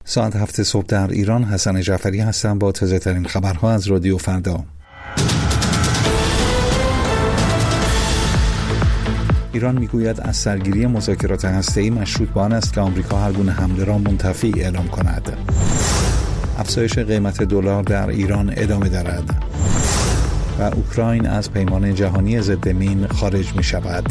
ساعت 7 صبح در ایران. حسن جعفری هستم با تازه ترین خبرها از رادیو فردا. ایران میگوید از سرگیری مذاکرات هسته‌ای مشروط به آن است که آمریکا هر گونه حمله را منتفی اعلام کند. افزایش قیمت دلار در ایران ادامه دارد و اوکراین از پیمان جهانی ضد مین خارج می شود.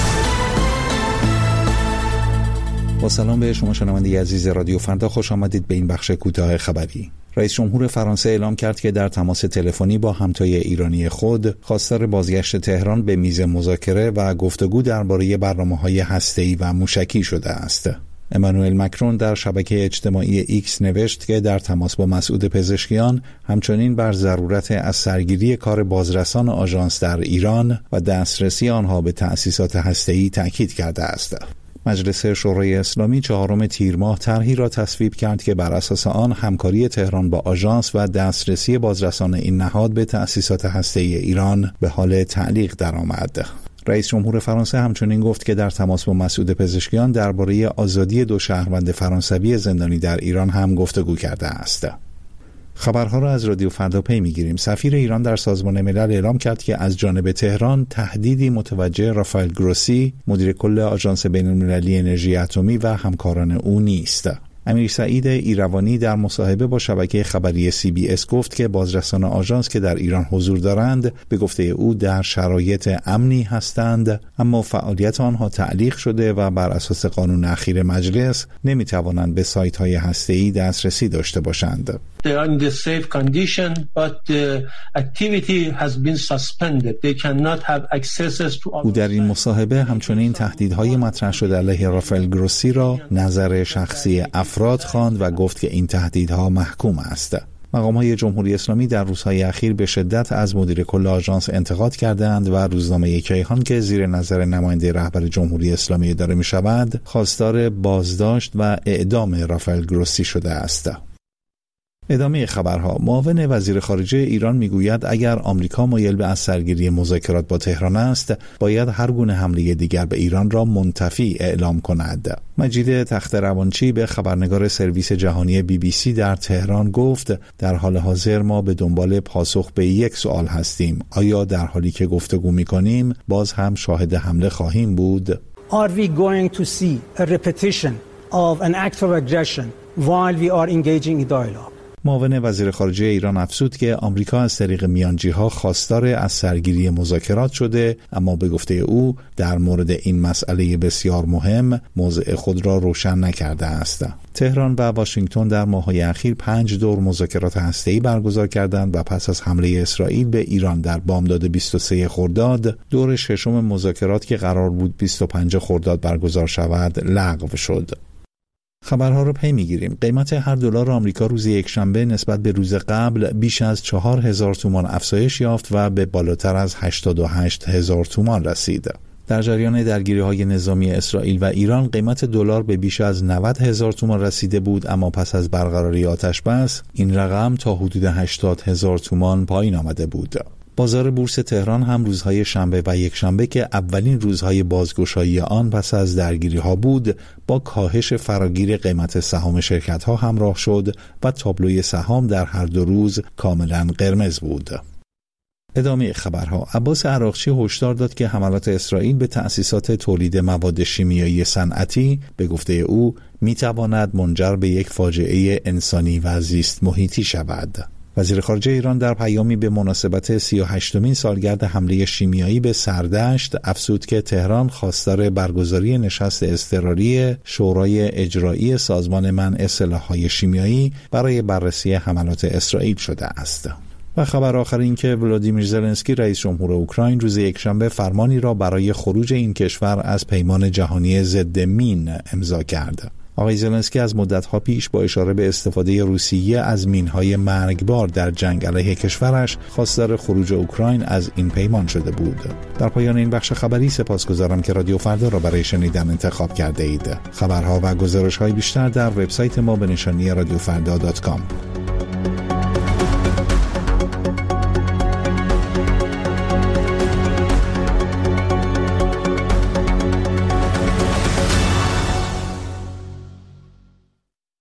با سلام به شما شنونده عزیز رادیو فردا، خوش آمدید به این بخش کوتاه خبری. رئیس جمهور فرانسه اعلام کرد که در تماس تلفنی با همتای ایرانی خود خواستار بازگشت تهران به میز مذاکره و گفتگو درباره برنامه‌های هسته‌ای و موشکی شده است. امانوئل مکرون در شبکه اجتماعی ایکس نوشت که در تماس با مسعود پزشکیان همچنین بر ضرورت از سرگیری کار بازرسان آژانس در ایران و دسترسی آنها به تأسیسات هسته‌ای تأکید کرده است. مجلس شورای اسلامی 4 تیر ماه طرحی را تصویب کرد که بر اساس آن همکاری تهران با آژانس و دسترسی بازرسان این نهاد به تأسیسات هسته‌ای ایران به حال تعلیق درآمد. رئیس جمهور فرانسه همچنین گفت که در تماس با مسعود پزشکیان درباره آزادی 2 شهروند فرانسوی زندانی در ایران هم گفتگو کرده است. خبرها را از رادیو فردا پی می‌گیریم. سفیر ایران در سازمان ملل اعلام کرد که از جانب تهران تهدیدی متوجه رافائل گروسی، مدیر کل آژانس بین‌المللی انرژی اتمی و همکاران او نیست. امیر سعید ایروانی در مصاحبه با شبکه خبری CBS گفت که بازرسان آژانس که در ایران حضور دارند به گفته او در شرایط امنی هستند، اما فعالیت آنها تعلیق شده و بر اساس قانون اخیر مجلس نمی‌توانند به سایت‌های هسته‌ای دسترسی داشته باشند. They are in the safe condition, but the activity has been suspended. They cannot have access to. او در این مصاحبه همچنین تهدیدهای مطرح شده علیه رافائل گروسی را نظر شخصی افراد خواند و گفت که این تهدیدها محکوم است. مقام‌های جمهوری اسلامی در روزهای اخیر به شدت از مدیر کل آژانس انتقاد کردند و روزنامه کیهان که زیر نظر نماینده رهبر جمهوری اسلامی اداره می‌شود، خواستار بازداشت و اعدام رافائل گروسی شده است. ادامه خبرها. معاون وزیر خارجه ایران میگوید اگر آمریکا مایل به از سرگیری مذاکرات با تهران است، باید هر گونه حمله دیگر به ایران را منتفی اعلام کند. مجید تخت‌روانچی به خبرنگار سرویس جهانی BBC در تهران گفت در حال حاضر ما به دنبال پاسخ به یک سوال هستیم: آیا در حالی که گفتگو می‌کنیم باز هم شاهد حمله خواهیم بود؟ Are we going to see a repetition of an act of aggression while we are engaging in dialogue? معاون وزیر خارجه ایران افزود که آمریکا از طریق میانجی‌ها خواستار از سرگیری مذاکرات شده، اما به گفته او در مورد این مسئله بسیار مهم موضع خود را روشن نکرده است. تهران و واشنگتن در ماه‌های اخیر 5 دور مذاکرات هسته‌ای برگزار کردند و پس از حمله اسرائیل به ایران در بامداد 23 خرداد، دور ششم مذاکرات که قرار بود 25 خرداد برگزار شود لغو شد. خبرها رو پی میگیریم. قیمت هر دلار آمریکا روز یکشنبه نسبت به روز قبل بیش از 4000 تومان افزایش یافت و به بالاتر از 88000 تومان رسید. در جریان درگیری‌های نظامی اسرائیل و ایران قیمت دلار به بیش از 90000 تومان رسیده بود، اما پس از برقراری آتش‌بس این رقم تا حدود 80000 تومان پایین آمده بود. بازار بورس تهران هم روزهای شنبه و یکشنبه که اولین روزهای بازگشایی آن پس از درگیری‌ها بود، با کاهش فراگیر قیمت سهام شرکت‌ها همراه شد و تابلوی سهام در هر 2 روز کاملاً قرمز بود. ادامه خبرها. عباس عراقچی هشدار داد که حملات اسرائیل به تأسیسات تولید مواد شیمیایی صنعتی به گفته او می‌تواند منجر به یک فاجعه انسانی و زیست محیطی شود. وزیر خارجه ایران در پیامی به مناسبت 38مین سالگرد حمله شیمیایی به سردشت افزود که تهران خواستار برگزاری نشست اضطراری شورای اجرایی سازمان منع سلاح‌های شیمیایی برای بررسی حملات اسرائیل شده است. و خبر آخر این که ولادیمیر زلنسکی رئیس جمهور اوکراین روز یکشنبه فرمانی را برای خروج این کشور از پیمان جهانی ضد مین امضا کرد. آقای زلنسکی از مدت‌ها پیش با اشاره به استفاده روسیه از مین‌های مرگبار در جنگ علیه کشورش خواستار خروج اوکراین از این پیمان شده بود. در پایان این بخش خبری سپاسگزارم که رادیو فردا را برای شنیدن انتخاب کرده اید. خبرها و گزارش‌های بیشتر در وبسایت ما به نشانی radiofrda.com.